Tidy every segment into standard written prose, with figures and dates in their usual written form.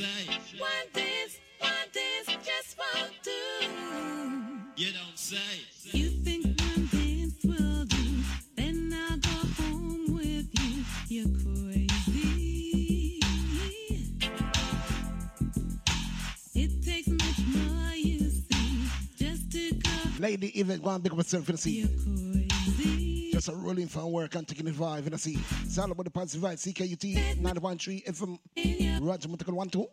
say. One dance, just won't do. You don't say. You think one dance will do, then I'll go home with you. You're crazy. It takes much more, you see, just to go. Lady Yvette, go and pick up yourself in the sea. You're crazy. Just a rolling from work and taking the vibe in the sea. It's all about the positive vibe. CKUT 91.3 FM. Roger Mutical 1-2.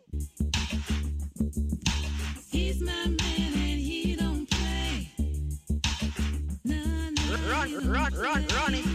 He's my man and he don't play. No, no, Run it, run it.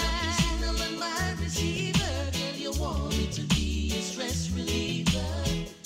Stress reliever.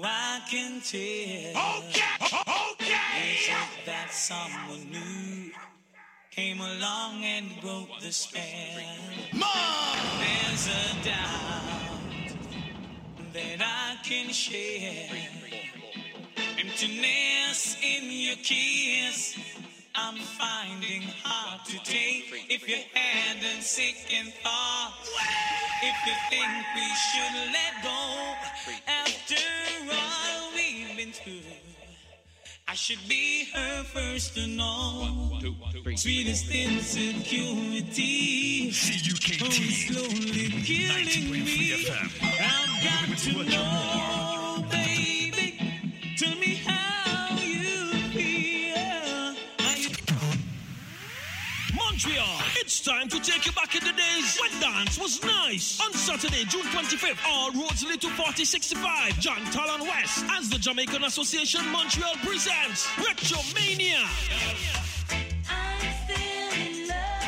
Oh, I can tell. Is it that someone new came along and broke the spell? There's a doubt that I can share. Emptiness in your kiss, I'm finding hard to take. If you had a second thought, if you think we should let go, after all we've been through, I should be her first to know. Sweetest insecurity, slowly killing me. I've got to know, baby. Tell me how you feel. Montreal, it's time to take you back in the days when dance was nice. On Saturday, June 25th, all roads lead to 4065 John Talon West as the Jamaican Association Montreal presents Retromania. I'm still in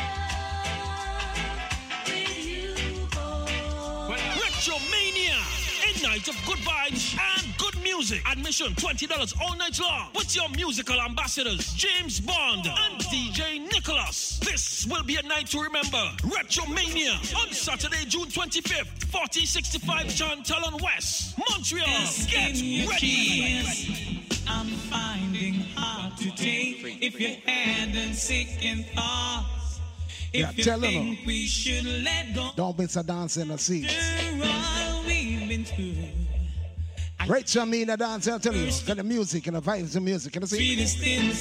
love with you, boy. Retromania, a night of good vibes and good music. Admission $20 all night long with your musical ambassadors James Bond and DJ Nicholas. This will be a night to remember. Retromania on Saturday, June 25th, 4065 John Talon West, Montreal. Get ready. I'm finding hard to take. If you had a second thoughts, if you think we should let go, don't miss a dance in the seat. all we've been through. Rachel, me in the dance, I'll tell you. Got the music and the vibes of music. Can I see? Sweetest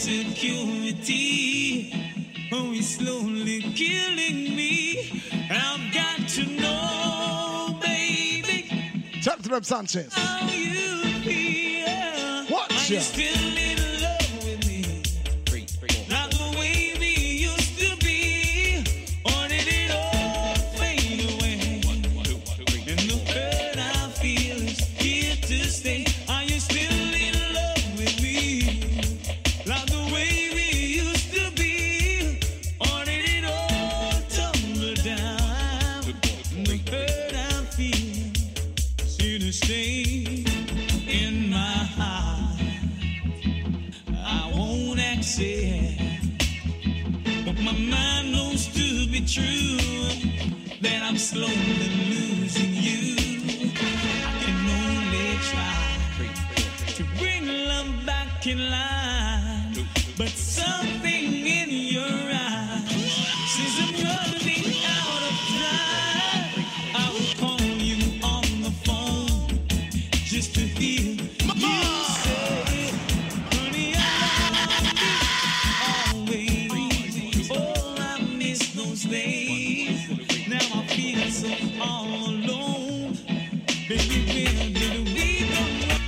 insecurity, oh, it's slowly killing me. I've got to know, baby. Talk to them, Sanchez. How you feel? Watch Are you ya. still in love with me? Not the way we used to be, or did it all fade away? And the hurt I feel is here to stay. Are you still in love with me? Not the way we used to be, or did it all tumble down? And the hurt I feel is here to stay in my heart. I won't accept, but my mind knows to be true that I'm slowly losing you. I can only try to bring love back in line, but something in your eyes says I'm running out of time. I will call you on the phone just to hear you say, honey, I love you always. Oh, I miss those days. Now I feel so all alone. Baby, where did we go?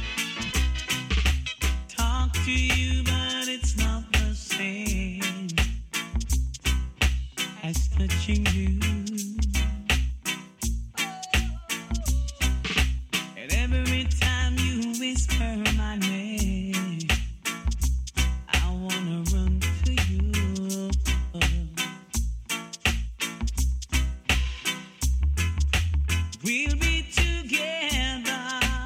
Talk to you, but it's not the same as touching you. And every time you whisper my name, I wanna run to you. We'll be together,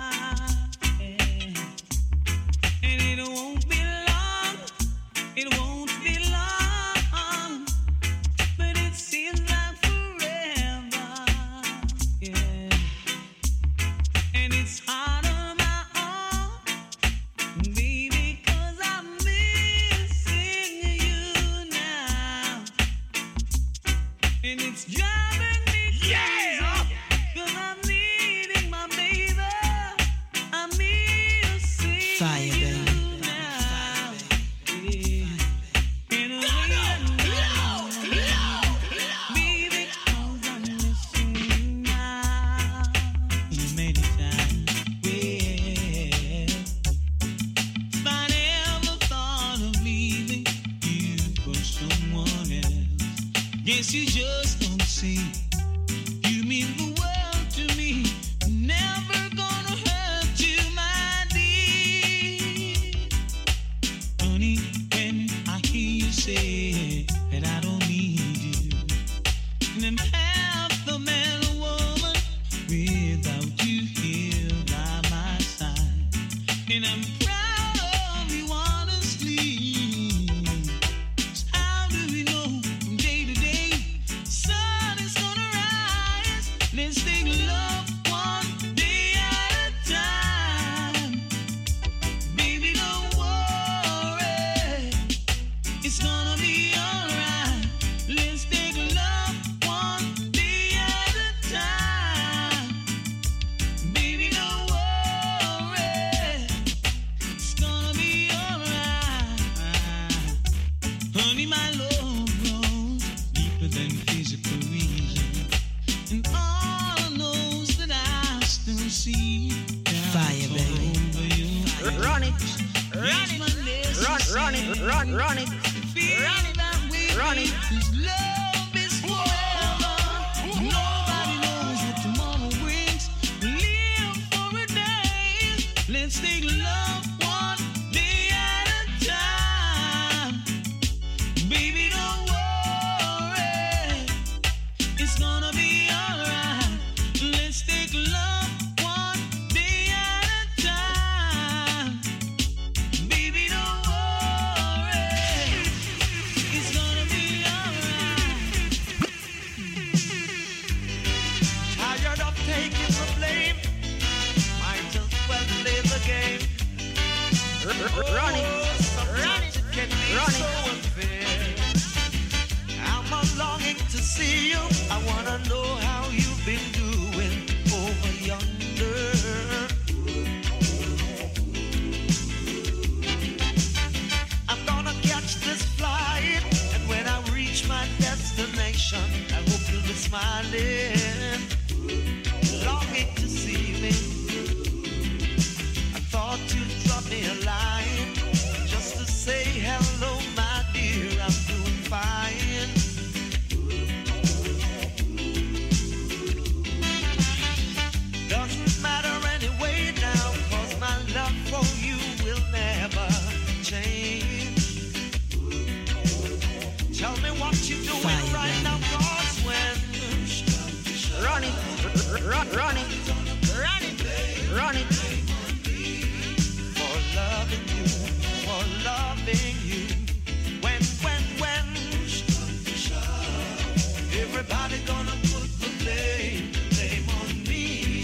and it won't be long. It won't be long, but it seems like forever. Yeah. And it's hard on my own, baby, 'cause I'm missing you now. And it's driving me crazy, 'cause I'm needing my baby. I'm missing Fire, you baby. now. Yeah. In a way I know, baby, 'cause I'm missing you now. You made it time, yeah. If I never thought of leaving you for someone else, guess you just don't see. You mean the world to me. Never gonna hurt you, my dear. Honey, when I hear you say that I don't need you, and I'm half the man or woman without you here by my side. and I'm proud of you honestly. How do we know from day to day sun is gonna rise? Let's take love one day at a time. Baby, don't worry, it's gonna be alright. Let's take love one day at a time. Baby, don't worry, it's gonna be alright. Honey, my love grows deeper than physical reason, and all knows that I still see Fire, baby. over you. Run it, Run it, run it, run it. Run it. This love is forever. Nobody knows what tomorrow brings. Live for a day. Let's take love one day at a time. Baby, don't worry, it's gonna be alright. Let's take love one day at a time. Baby, don't worry, it's gonna be alright. Tired of taking the blame. Might as well play the game. Run it. Sometimes it can be Run it. so unfair. I'm a longing to see you. I wanna know how you've been doing over yonder. I'm gonna catch this flight, and when I reach my destination, I hope you'll be smiling, longing to see me. I thought you'd drop me a line just to say hello, my dear. I'm doing fine. Doesn't matter anyway now, 'cause my love for you will never change. Tell me what you're doing Fire, right baby. now, 'cause when Run it. Run it. Run it. Run it. for loving you, for loving you. When, everybody gonna put the blame on me.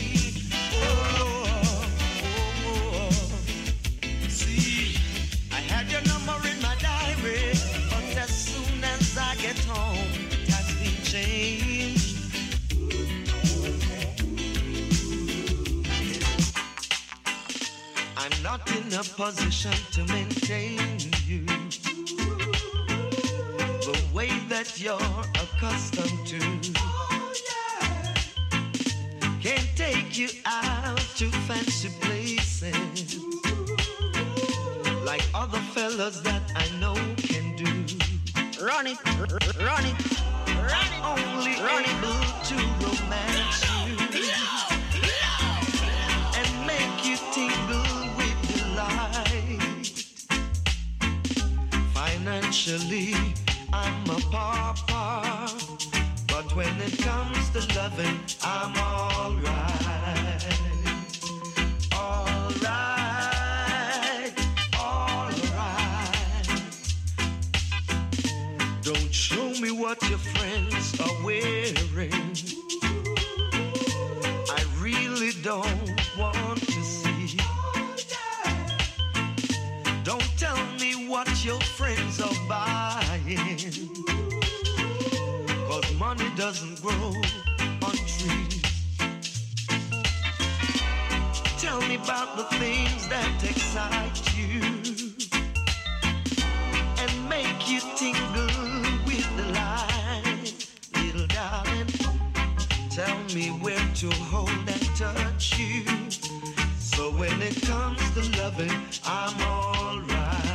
Oh. See, I had your number in my diary, but as soon as I get home, it has been changed. I'm not in a position to maintain you the way that you're accustomed to. Can't take you out to fancy places like other fellas that I know can do. Run it. Run it. Only able to romance you and make you tingle with delight. Financially, I'm a pauper, but when it comes to loving, I'm alright. Alright. Don't show me what your friends are wearing. I really don't want to see. Don't tell me what your friends are buying, 'cause money doesn't grow on trees. Tell me about the things that excite you and make you tingle with delight. Little darling, tell me where to hold and touch you, so when it comes to loving, I'm alright.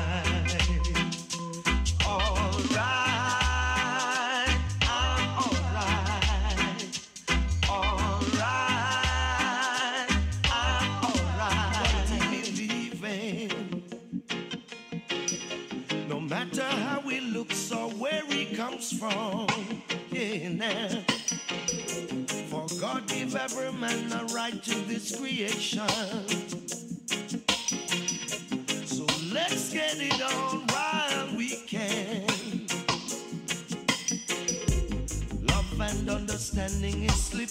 Alright, I'm alright. Alright, I'm alright. Believing, no matter how he looks or where he comes from, yeah, now. For God gave every man a right to this creation.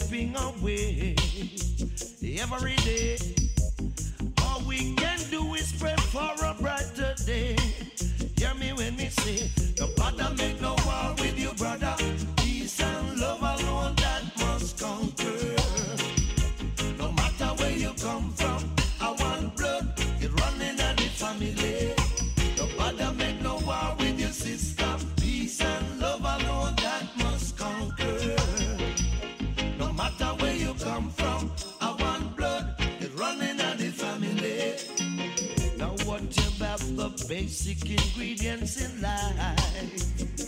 slipping away every day. All we can do is pray for a brighter day. Hear me when me say, don't bother make no war with you, brother. Peace and love alone that must conquer. No matter where you come from, I want blood, it running in the family. Don't bother make no war with your sister. Peace and love alone that must conquer. No matter where you come from, I want blood, it running in the family. Now what about the basic ingredients in life?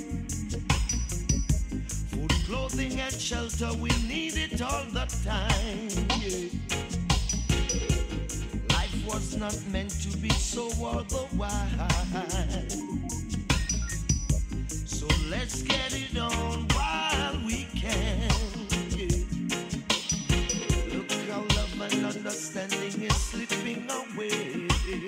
Food, clothing and shelter, we need it all the time, yeah. Life was not meant to be so all the while. So let's get it on while we can, yeah. Look how love and understanding is slipping away.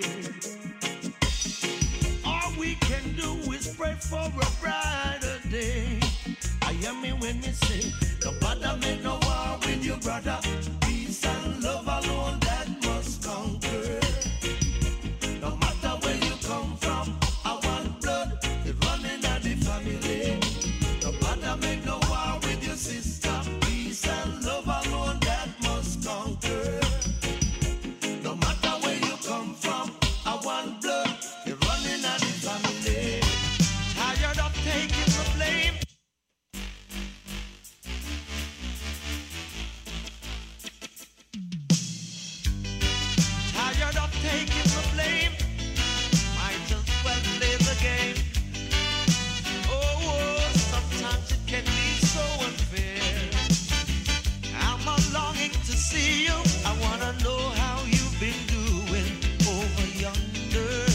All we can do is pray for a brighter day. I hear me when me say, don't bother make no war with your brother. Peace and love alone that must conquer. No matter where you come from, I want blood, it running in the family. Don't bother make no war with your sister. Peace and love alone that must conquer. No matter where you come from, I want blood, it running in the family. Tired of taking the blame. Tired of taking the blame. Might as well play the game. Oh, sometimes it can be so unfair. I'm a longing to see you. I wanna know how you've been doing over yonder.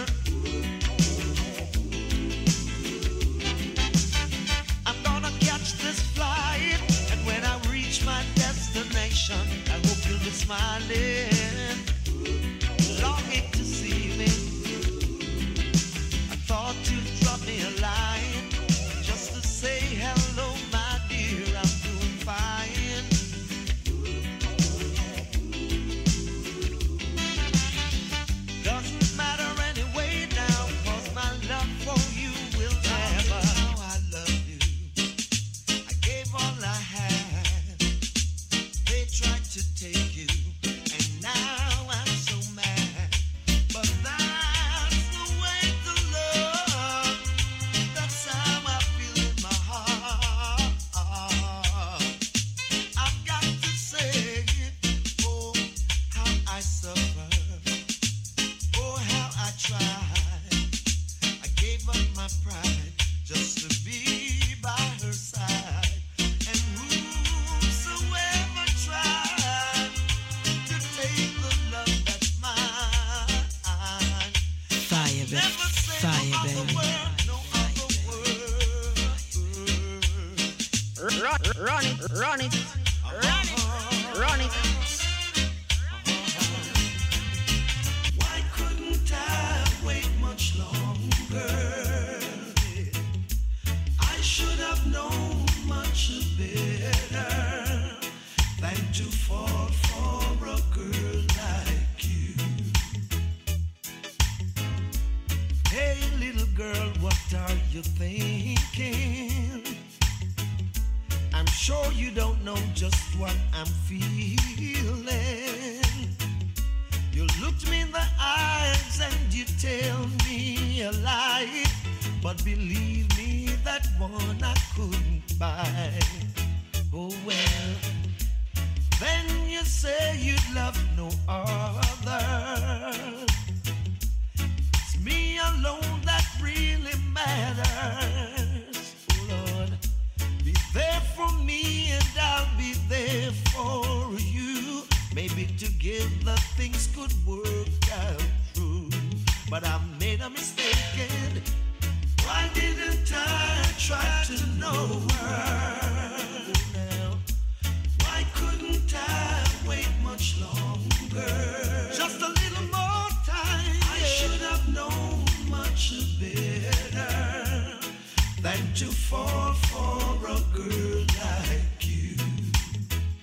I'm gonna catch this flight, and when I reach my destination, I hope you'll be smiling. Longing to see me. I thought you'd drop me a line just to say hello, my dear. I'm doing fine. Doesn't matter anyway now, 'cause my love for you will never. I love you. I gave all I had. They tried to take you, and now I'm so mad. But that's the way to love. That's how I feel in my heart. I've got to say, oh, how I suffer. Oh, how I tried. I gave up my pride just to be by her side. And whosoever tried to take the love that's mine, Fire, baby. never say Fire, no other baby. word, no other word. Run it, run it, run it, run it. Why couldn't I wait much longer? I should have known much better than to fall for a girl like you. Hey, little girl, what are you thinking? I'm sure you don't know just what I'm feeling. You looked me in the eyes and you tell me a lie. But believe me, that one I couldn't buy. Oh well, then you say you'd love no other. It's me alone that really matters. Oh Lord, be there for me and I'll be there for you. Maybe together things could work out true. But I made a mistake, and why didn't I try to know her? Now, why couldn't I wait much longer? Just a little more time. I should have known much better than to fall for a girl like you.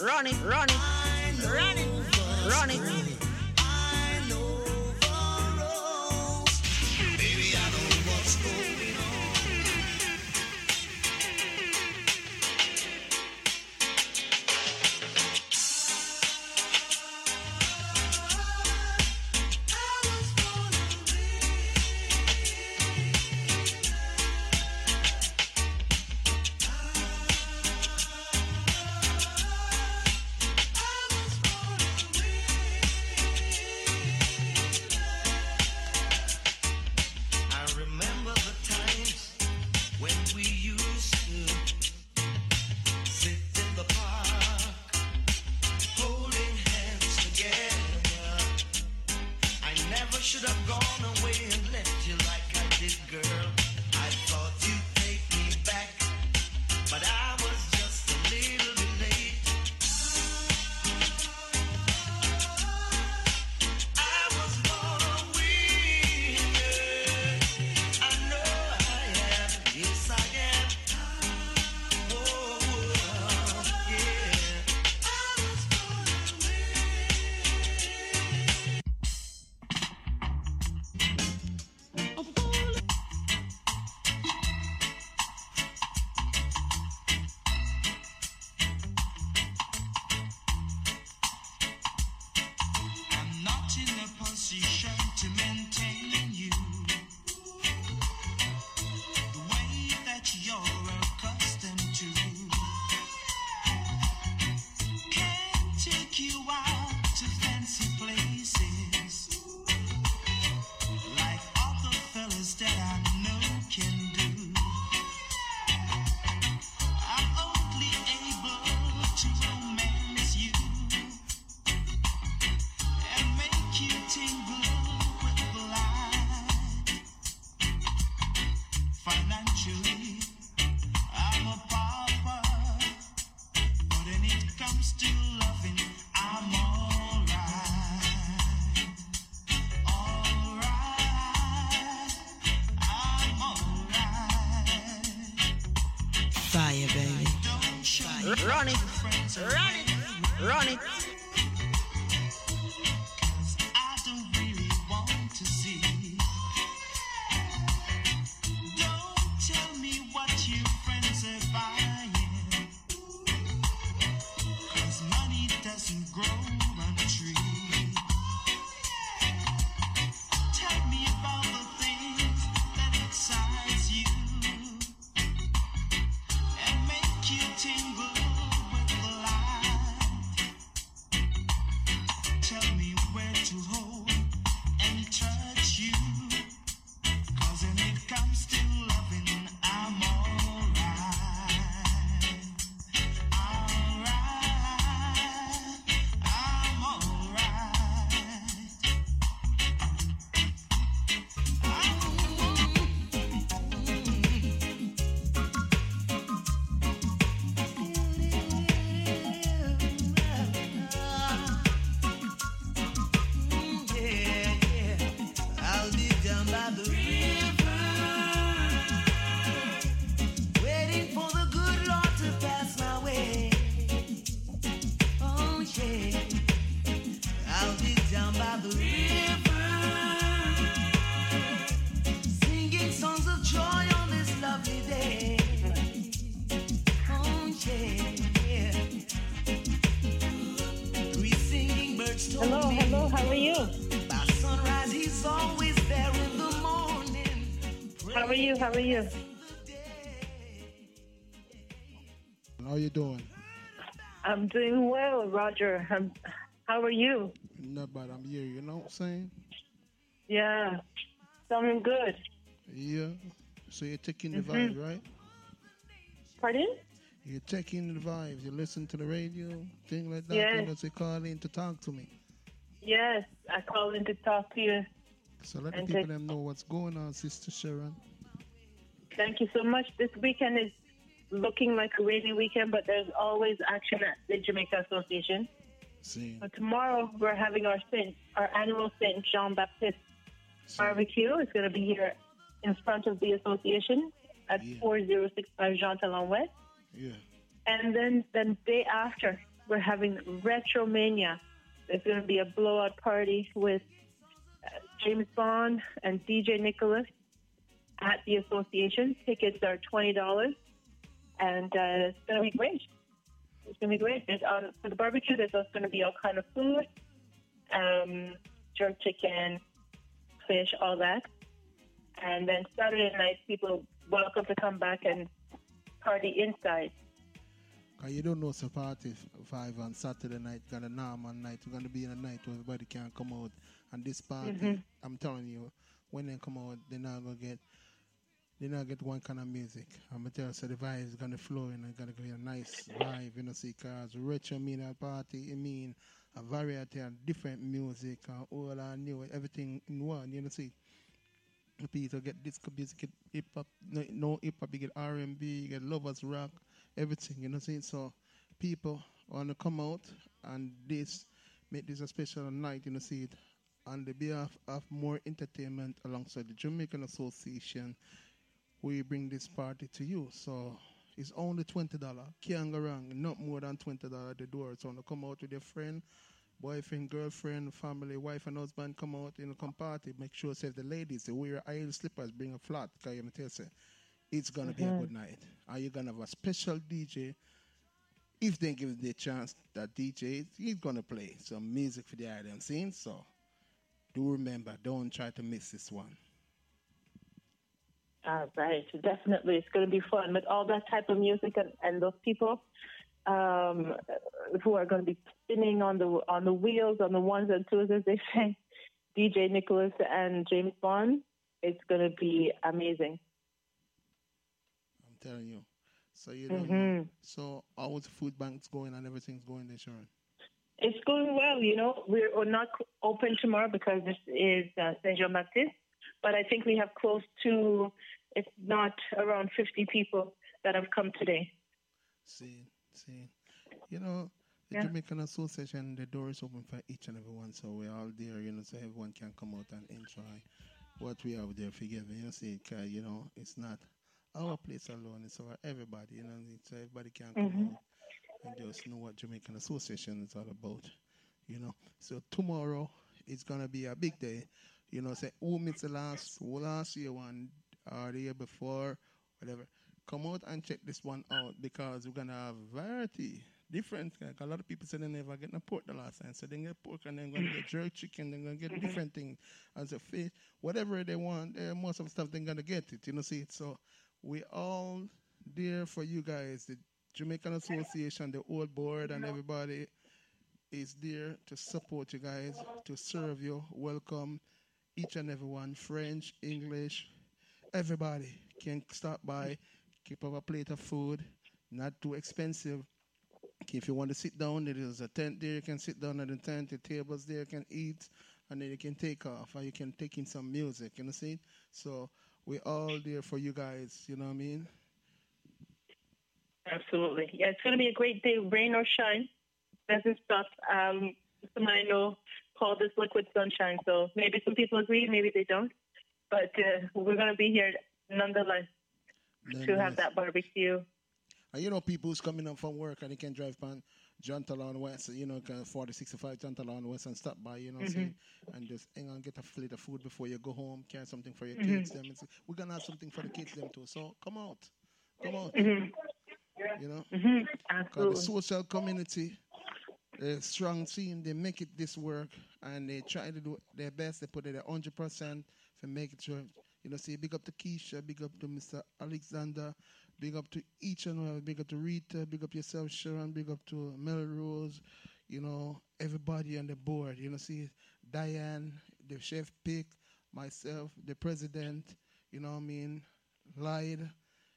run it, run it, run it, run it. Baby, I know what's going on. I remember the times when we used to sit in the park, holding hands together. I never should have gone away and left you like I did, girl. I thought you'd take me back, but I was just a little bit late. I was gonna win, yeah. I know I am, yes I am. Oh, yeah. I was gonna I'm not in a position to maintain you the way that you're accustomed to. Can't take you out to fancy places like other fellas that I know can do. I'm only able to romance you and make you tingle with delight. Financially, I'm a pauper, but when it comes to loving, I'm alright. Alright, I'm alright. Fire, baby. Don't show me Run it, friends run it, run it. 'cause I don't really want to see. Don't tell me what your friends are buying, 'cause money doesn't grow on a tree. Tell me about the things that excite you and make you tingle with the light. Tell me where to hold and touch you, 'cause when it comes to loving, I'm alright. Alright, I'm I'll be down by the river, waiting for the good Lord to pass my way. Oh yeah, I'll be down by the river, singing songs of joy on this lovely day. Oh yeah, three singing birds told Hello, me. hello, how are you? By sunrise, he's always there in the morning. How are you? How are you? How you doing? I'm doing well, Roger. How are you? Not bad. I'm here. You know what I'm saying? Yeah, sounding good. Yeah. So you're taking the vibe, right? Pardon? You're taking the vibes. You listen to the radio, thing like that. Yes. You know, so you call in to talk to me. Yes, I called in to talk to you. So let the And people take- them know what's going on, Sister Sharon. Thank you so much. This weekend is looking like a rainy weekend, but there's always action at the Jamaica Association. See. So tomorrow we're having our annual Saint Jean Baptiste barbecue. It's going to be here in front of the association at 4065 Jean Talon West. Yeah. And then day after, we're having Retromania. There's going to be a blowout party with James Bond and DJ Nicholas at the association. Tickets are $20, and it's going to be great. It's going to be great. For the barbecue, there's also going to be all kind of food, jerk chicken, fish, all that. And then Saturday night, people welcome to come back and party inside. You don't know so party 5 on Saturday night, got a normal night. We're going to be in a night where everybody can come out. And this party, I'm telling you, when they come out, they're not going to get one kind of music. I'm going to tell you, so the vibe is going to flow and it's going to be a nice vibe, you know, see, because retro mean a party, it mean a variety of different music, old and new, everything in one, you know, see. People get disco music, get hip hop, no hip hop, you get R&B, you get lovers rock, everything, you know what I'm saying? So people want to come out and make this a special night, you know, see it. On the behalf of more entertainment alongside the Jamaican Association, we bring this party to you. So it's only $20. Can't go wrong, not more than $20 at the door. So come out with your friend, boyfriend, girlfriend, family, wife and husband, come out, you know, come party. Make sure, say, the ladies, they wear high slippers, bring a flat, because I'm tell you, it's going to be a good night. Are you going to have a special DJ? If they give the chance, that DJ, he's going to play some music for the item scene. So do remember, don't try to miss this one. All right, definitely. It's going to be fun with all that type of music and those people who are going to be spinning on the wheels, on the ones and twos, as they say, DJ Nicholas and James Bond. It's going to be amazing. I'm telling you. So you don't know. So how's the food banks going and everything's going there, Sharon? It's going well, you know. We're not open tomorrow because this is Saint Jean Baptiste, but I think we have close to, if not around 50 people that have come today. See. You know, the Jamaican Association, the door is open for each and every one, so we're all there, you know, so everyone can come out and enjoy what we have there for giving. You see, you know, it's not our place alone, it's our everybody, you know, so everybody can come out and just know what Jamaican Association is all about, you know. So tomorrow it's going to be a big day, you know, say, who missed the last year one or the year before, whatever. Come out and check this one out because we're going to have variety, different. Like a lot of people say they never get no pork the last time. So they get pork and then going to get jerk chicken, they're going to get different things as a fish. Whatever they want, most of the stuff they're going to get it, you know, see it. So we all there for you guys. The Jamaican Association, the old board and everybody is there to support you guys, to serve you, welcome each and everyone, French, English, everybody can stop by. Keep up a plate of food, not too expensive. If you want to sit down, there is a tent there. You can sit down at the tent. The tables there, you can eat, and then you can take off, or you can take in some music. You know, see? So we're all there for you guys. You know what I mean? Absolutely. Yeah, it's going to be a great day, rain or shine. Doesn't stop. Someone I know called this liquid sunshine. So maybe some people agree, maybe they don't. But we're going to be here nonetheless. To have that barbecue. And you know, people who's coming up from work and they can drive on John Talon West, you know, 4065 John Talon West and stop by, you know, see, and just hang on, get a plate of food before you go home, carry something for your kids. Them. We're going to have something for the kids them too. So come out. You know? Absolutely. The social community, the strong team, they make it this work and they try to do their best. They put it at 100% to make it sure. You know, say big up to Keisha, big up to Mr. Alexander, big up to each and one, big up to Rita, big up yourself, Sharon, big up to Melrose, you know, everybody on the board. You know, see Diane, the chef pick, myself, the president, you know what I mean, Lyde,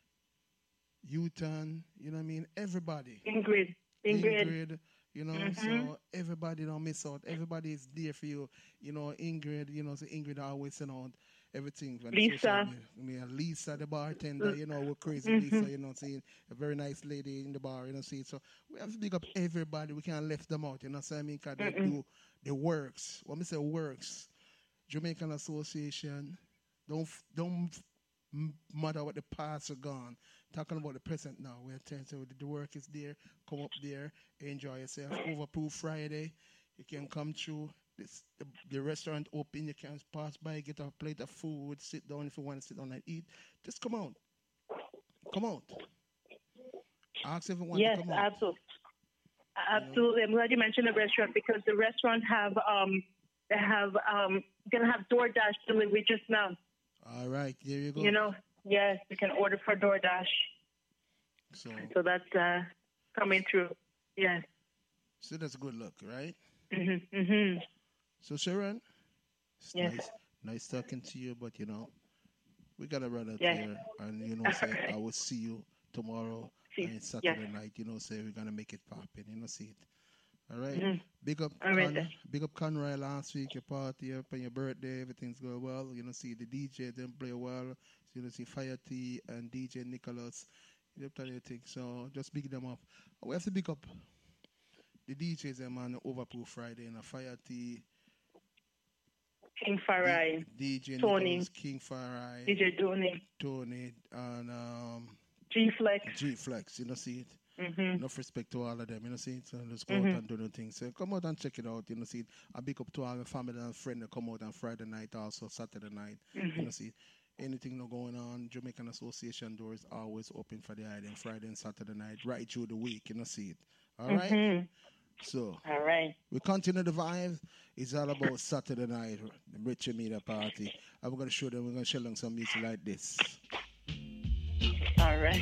Uton, you know what I mean, everybody. Ingrid. You know, so everybody don't miss out. Everybody is there for you. You know, Ingrid, you know, so Ingrid always send out everything. Lisa. Lisa, the bartender, you know, we're crazy Lisa, you know, saying a very nice lady in the bar, you know, see. So we have to pick up everybody. We can't left them out, you know what I mean? Because they do the works. When we say works, Jamaican Association, don't matter what the past are gone. talking about the present now. We're telling you the work is there. Come up there, enjoy yourself. Overproof Friday. You can come through. The restaurant open. You can pass by, get a plate of food, sit down if you want to sit down and eat. Just come out. Come out. Ask everyone to come out. Yes, absolutely. Absolutely. I'm glad you mentioned the restaurant because the restaurant gonna have DoorDash delivery just now. All right, there you go. You know, yes, you can order for DoorDash. So that's coming through. Yes. So that's good luck, right? Mhm. So Sharon, it's yes. nice talking to you, but we gotta run out yes. here, and say I will see you tomorrow and Saturday night. Say we're gonna make it poppin'. See it. All right. Mm-hmm. Big up Conroy last week. Your party up and your birthday, everything's going well. See the DJ them play well. So, see Fire T and DJ Nicholas. They'll tell you things. So just big them up. We have to big up the DJs them on Overproof Friday and Fire T. King Farai, DJ Tony, Nicholas, King Farai, DJ Tony, and G-Flex. G-Flex, see it? Mm-hmm. Enough respect to all of them, see it? So just go out and do the things. So come out and check it out, see it? A big up to all the family and friends that come out on Friday night, also Saturday night, see it? Anything not going on, Jamaican Association doors always open for the island, Friday and Saturday night, right through the week, see it? All right? So, all right. We continue the vibe. It's all about Saturday night, the Richie Media Party. I'm going to show them, we're going to show them some music like this. All right.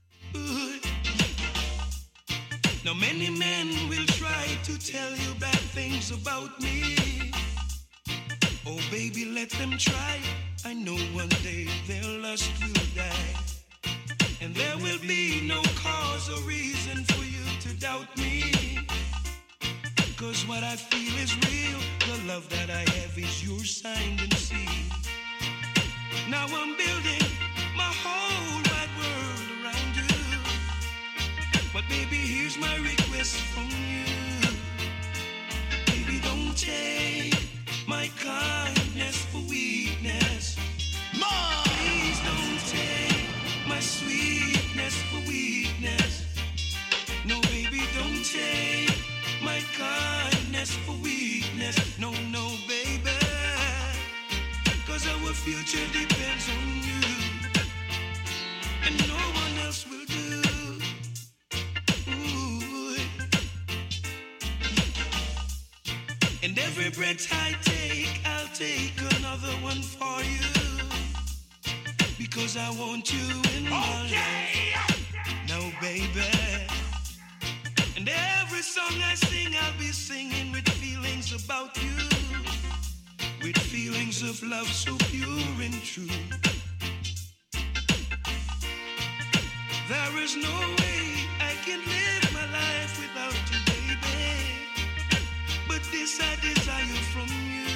Now many men will try to tell you bad about me. Oh, baby, let them try. I know one day their lust will die. And there will be no cause or reason for you to doubt me. 'Cause what I feel is real. The love that I have is yours, signed and sealed. Now I'm building my whole wide world around you. But baby, here's my request from you. Baby, don't take my kindness for weakness. Mom! Please don't take my sweetness for weakness. No, baby, don't take my kindness for weakness. No, no, baby. 'Cause our future depends on you. And no one else will do. Ooh. And every breath I take, I'll take another one for you. Because I want you in my life. Now, baby. And every song I sing, I'll be singing with feelings about you. With feelings of love so pure and true. There is no way I can live my life without you, baby. But this I desire from you.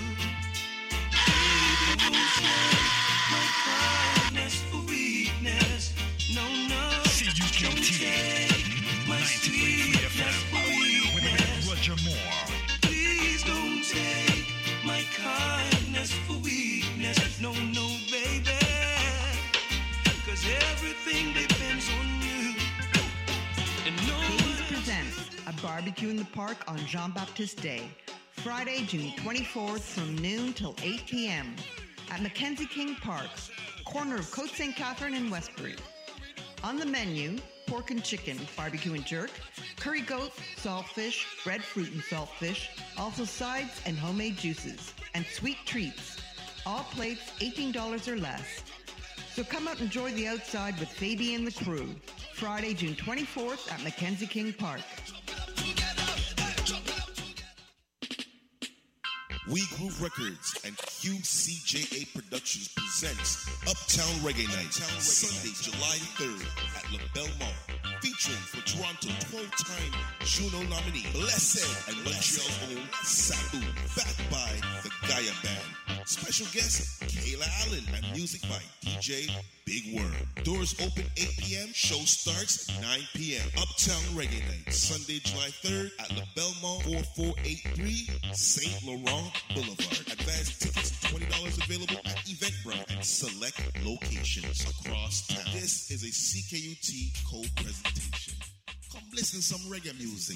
Baby, don't take my kindness for weakness. No, no. Don't take my sweetness for weakness. Roger Moore. Please don't take my kindness for weakness. No, no, baby. 'Cause everything depends on you. And no Babies one presents a barbecue in the park on Jean-Baptiste Day, Friday, June 24th from noon till 8 p.m. at Mackenzie King Park, corner of Côte St. Catherine and Westbury. On the menu, pork and chicken, barbecue and jerk, curry goat, saltfish, breadfruit and saltfish, also sides and homemade juices, and sweet treats. All plates $18 or less. So come out and enjoy the outside with Fabi and the crew. Friday, June 24th at Mackenzie King Park. We Groove Records and QCJA Productions presents Uptown Reggae Night, Sunday, July 3rd at La Belmont, featuring for Toronto 12-time Juno nominee Blessed and Montreal's own Sabu, backed by the Gaia Band. Special guest Kayla Allen and music by DJ Big Worm. Doors open 8 p.m. Show starts 9 p.m. Uptown Reggae Night, Sunday, July 3rd at La Belmont, 4483 St. Laurent Boulevard. Advanced tickets $20 available at Eventbrite and select locations across town. This is a CKUT co-presentation. Come listen to some reggae music.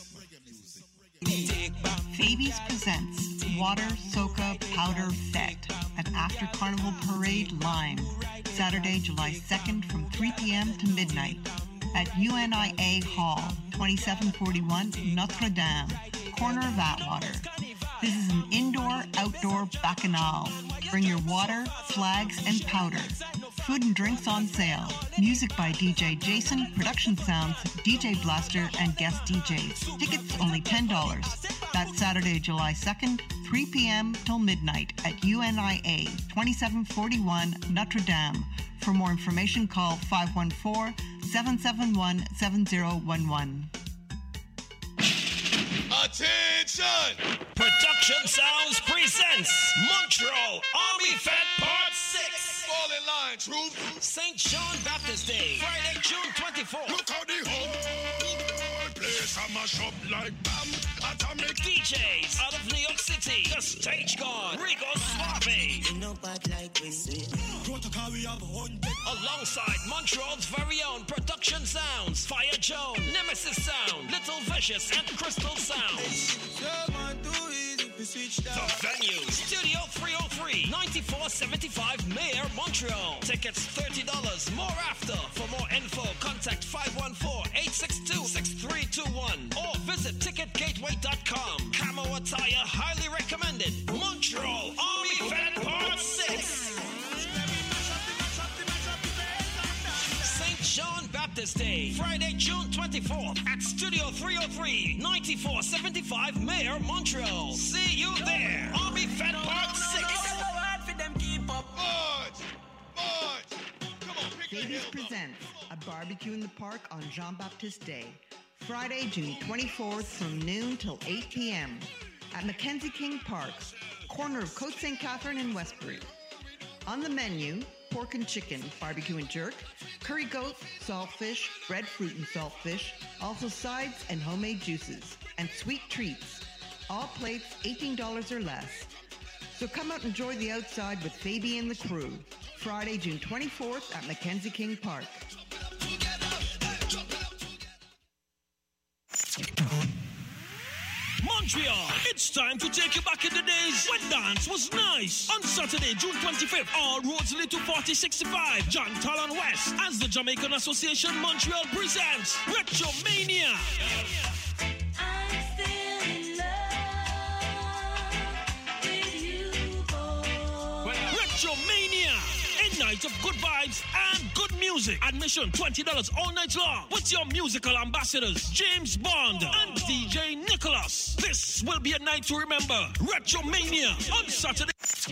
Fabi's presents Water, Soca, Powder, Fet at After Carnival Parade Lime, Saturday, July 2nd from 3 p.m. to midnight at UNIA Hall, 2741 Notre Dame, corner of Atwater. This is an indoor-outdoor bacchanal. Bring your water, flags, and powder. Food and drinks on sale. Music by DJ Jason, production sounds, DJ Blaster, and guest DJs. Tickets only $10. That's Saturday, July 2nd, 3 p.m. till midnight at UNIA, 2741 Notre Dame. For more information, call 514-771-7011. Attention! Production Sounds presents Montreal Army Fat Part 6. Fall in line, troops. St. John Baptist Day, Friday, June 24th. Look how the whole place I mash up like bam. Atomic DJs out of New York City, The Stage God, Rico Suave. Alongside Montreal's very own Production Sounds, Fire Joan, Nemesis Sound, Little Vicious, and Crystal Sounds. The venue, Studio 303, 9475 Mayor, Montreal. Tickets $30, more after. For more info, contact 514-862-6321 or visit ticketgateway.com. Camo attire highly recommended. Montreal Army Fat Part 6. St. John Baptist Day, Friday, June 24th at Studio 303, 9475 Mayor, Montreal. See you there. Army Fed Park 6. Davies presents a barbecue in the park on Jean-Baptiste Day, Friday, June 24th from noon till 8 p.m. at Mackenzie King Park, corner of Côte St. Catherine and Westbury. On the menu, pork and chicken, barbecue and jerk, curry goat, saltfish, breadfruit and saltfish, also sides and homemade juices, and sweet treats. All plates $18 or less. So come out and enjoy the outside with Fabi and the crew. Friday, June 24th at Mackenzie King Park. Montreal, it's time to take you back in the days when dance was nice. On Saturday, June 25th, all roads lead to 4065 John Talon West as the Jamaican Association Montreal presents Retromania. I'm still in love with you, boy. Retromania. A night of good vibes and good music. Admission $20 all night long. With your musical ambassadors, James Bond and DJ Nicholas. This will be a night to remember. Retromania on Saturday.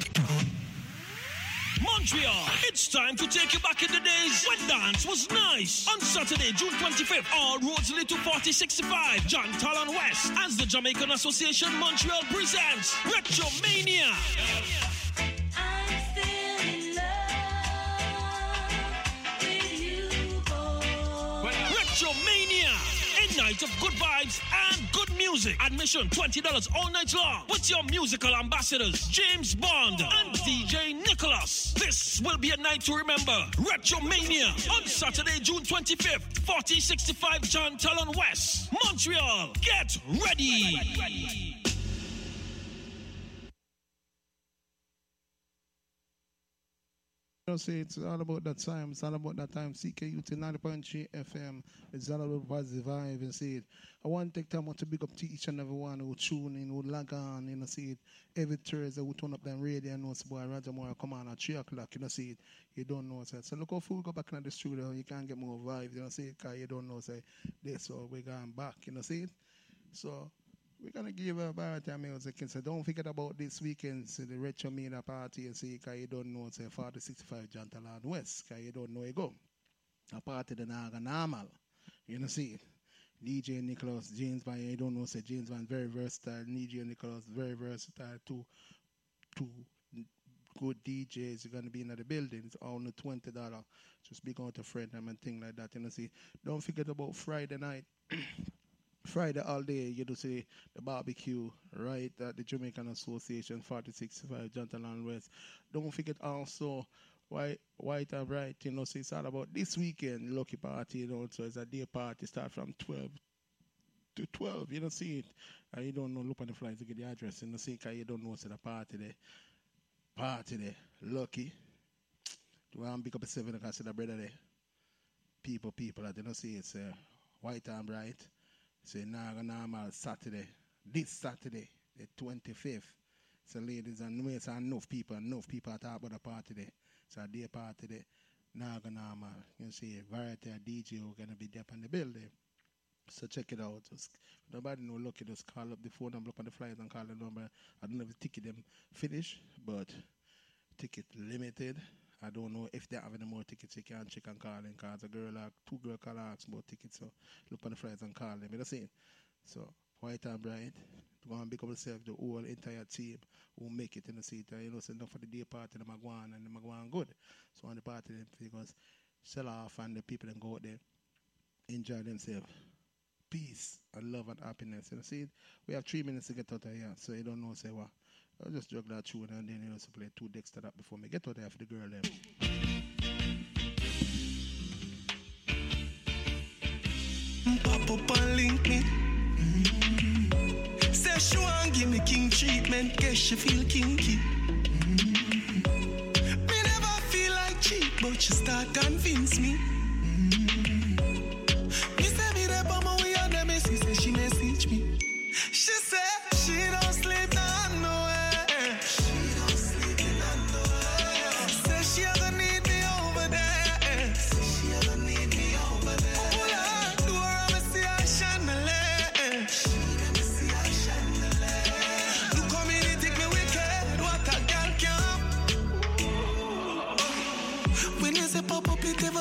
Montreal, it's time to take you back in the days when dance was nice. On Saturday, June 25th, all roads lead to 4065 John Talon West as the Jamaican Association Montreal presents Retromania. I'm still in love with you, boy. Retromania, a night of good vibes and good music. Admission $20 all night long. With your musical ambassadors, James Bond and DJ Nicholas. This will be a night to remember. Retromania on Saturday, June 25th, 4065 John Talon West, Montreal. Get ready. You know, see, it's all about that time. It's all about that time. CKUT 90.3 FM. It's all about positive vibe. And see it. I want to take time to big up to each and every one who tune in, who log on. You know, see it. Every Thursday, we turn up them radio and know, boy, Roger Moore come on at 3 o'clock. You know, see it. You don't know, say. So look how full go back in the studio. You can't get more vibes. You know, see it. Because you don't know, say, this, so we're going back. You know, see it. So we're going to give a bar time music. And so don't forget about this weekend, so the Retromania party. And see, because you don't know, say, 4065 John Talon West. Because you don't know you go. A party the Naga normal. You know, see it. DJ Nicholas, James Van, you don't know, say James Van, very versatile. DJ Nicholas, very versatile. Two good DJs are going to be in the building. It's only $20. Just big out a friend and thing like that. You know, see. Don't forget about Friday night. Friday all day, you do see the barbecue, right, at the Jamaican Association, 4065 John Talon West. Don't forget also White and Bright, you know, so it's all about this weekend, Lucky Party, you know, so it's a day party, start from 12 to 12, you know, see it. And you don't know, look on the flights to get the address, you know, see, because you don't know, so the party there, Lucky. Do I pick up a 7 o'clock, see the brother there. People, that, you know, see it's White and Bright. So now normal Saturday, this Saturday, the 25th. So ladies and mates, enough people are talking about the party there. So a day party there, now normal. You see, variety of DJ who going to be there on the building. So check it out. Just, nobody know lucky, just call up the phone number up on the flight and call the number. I don't know if the ticket them finish, but ticket limited. I don't know if they have any more tickets. You can check and call them because two girls call ask about tickets. So look on the flights and call them. You know what I'm saying? So White and Bright, go and pick up yourself, the whole entire team who make it in the seat. You know, so enough for the day party, the Magwan and the Magwan good. So on the party, them figures sell off and the people then go out there, enjoy themselves. Peace and love and happiness. You know, see, we have 3 minutes to get out of here, so you don't know, say what. I'll just jog that tune and then you know, so play 2 decks to that before me get out there for the girl them. Pop up and link me. Say she want give me king treatment, guess she feel kinky. Me never feel like cheap, but she start convince me. Me say me there, but my way on the message, say she message me. She said she don't sleep down nowhere. She don't sleep in nowhere. Say she ever need me over there. Say she ever need me over there. Pull out door, I see her shine the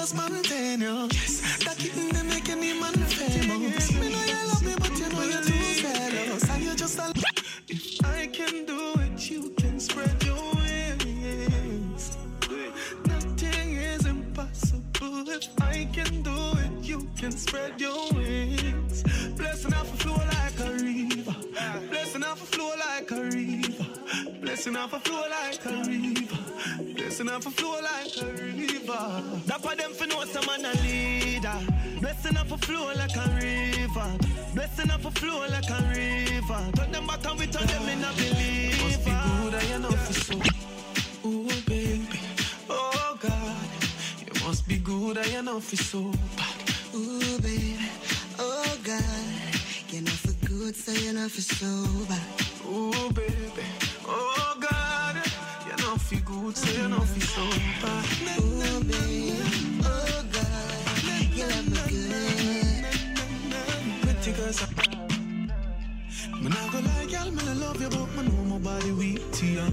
was spontaneous. That kitten they make any man famous. Me know you love me, but you know you're too jealous. And you just a if I can do it, you can spread your wings. Nothing is impossible. If I can do it, you can spread your wings. Blessing off a flow like a river. Blessing off a flow like a river. Blessing off a flow like a river. Blessing off a flow like a river. That for them for know some man a leader. Blessing off a flow like a river. Blessing off a flow like a river. Turn them back and we turn them in a believer. Must be good I know for so. Oh baby, oh God, you must be good I know for so bad. Oh baby, oh God, you know for good so you know for so bad. Oh baby, oh God, you know for good so you know for so bad. Oh baby, oh God, you love me good. Pretty girls me not go lie, girl, me I love you, but me know my body weak to you.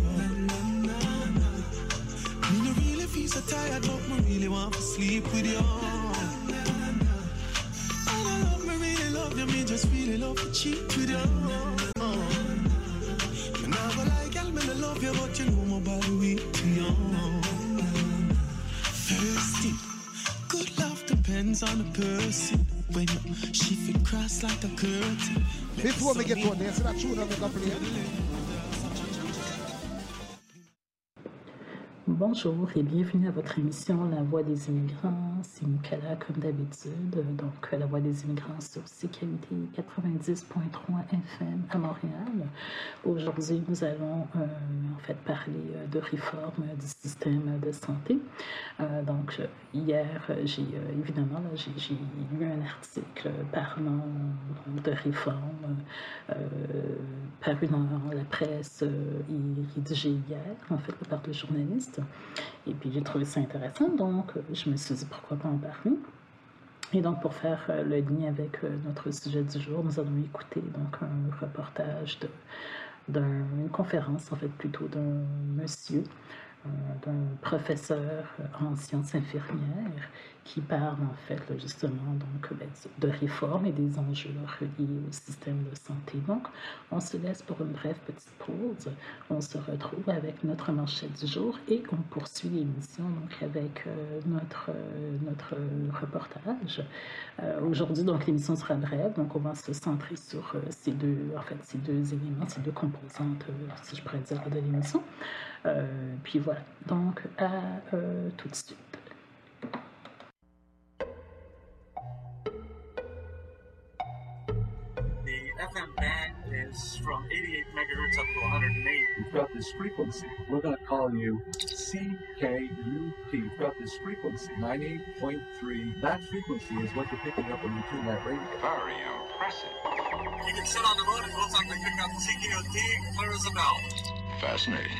Me no really feel so tired, but me really want to sleep with you. And I love me, really love you, me just really love to cheat with you. Me not go lie, girl, me I love you, but you know my body weak to you. Thirsty, good love depends on the person. When she fit cross like a curtain. Before we get to there, so that tune on the play. Bonjour et bienvenue à votre émission La Voix des immigrants. C'est Nicolas comme d'habitude. Donc La Voix des immigrants sur CKUT 90.3 FM à Montréal. Aujourd'hui, nous allons en fait parler de réforme du système de santé. Donc hier, j'ai évidemment j'ai lu un article parlant de réforme paru dans la presse et rédigé hier, en fait, par des journalistes. Et puis j'ai trouvé ça intéressant, donc je me suis dit pourquoi pas en parler. Et donc pour faire le lien avec notre sujet du jour, nous allons écouter donc un reportage d'une conférence, en fait plutôt d'un monsieur, d'un professeur en sciences infirmières qui parle en fait justement donc de réforme et des enjeux reliés au système de santé. Donc on se laisse pour une brève petite pause, on se retrouve avec notre manchette du jour et on poursuit l'émission donc avec notre reportage. Aujourd'hui donc l'émission sera brève, donc on va se centrer sur ces deux éléments, ces deux composantes si je pourrais dire de l'émission. Puis voilà, donc à tout de suite. The FM band is from 88 megahertz up to 108. We've got this frequency. We're going to call you CKUT. We've got this frequency, 98.3. That frequency is what you're picking up when you tune that radio. Very impressive. You can sit on the road and it looks like they pick up CKUT, clear as a bell. Fascinating.